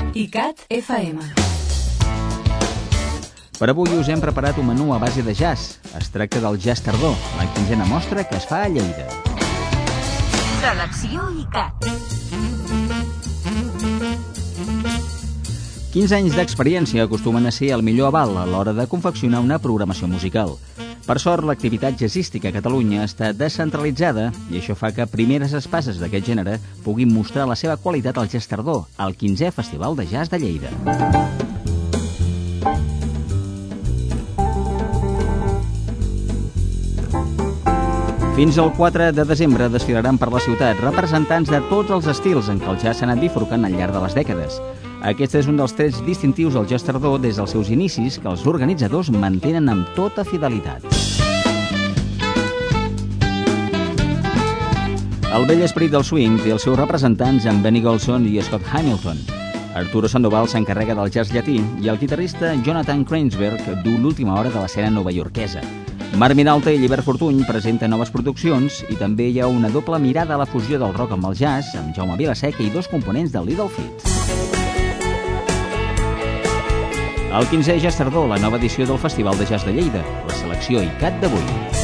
ICAT FM. Per avui us hem preparat un menú a base de jazz. Es tracta del Jazz Tardor, la 15a mostra que es fa a Lleida. Selecció ICAT. 15 anys d'experiència acostumen a ser el millor aval a l'hora de confeccionar una programació musical. Per sort, l'activitat jazzística a Catalunya està descentralitzada i això fa que primeres espases d'aquest gènere puguin mostrar la seva qualitat al Jazz Tardor, al 15è Festival de Jazz de Lleida. Fins al 4 de desembre desfilaran per la ciutat representants de tots els estils en què el jazz s'ha anat bifurcant al llarg de les dècades. Aquest és un dels trets distintius del Jazz Tardor des dels seus inicis que els organitzadors mantenen amb tota fidelitat. El vell esperit del swing té els seus representants amb Benny Golson i Scott Hamilton. Arturo Sandoval s'encarrega del jazz llatí i el guitarrista Jonathan Krainsberg du l'última hora de l'escena novaiorquesa. Marc Minalta i Llibert Fortuny presenten noves produccions i també hi ha una doble mirada a la fusió del rock amb el jazz, amb Jaume Vilaseca i dos components del Little Feat. El 15è Jazz Tardor, la nova edició del Festival de Jazz de Lleida, la selecció ICAT d'avui.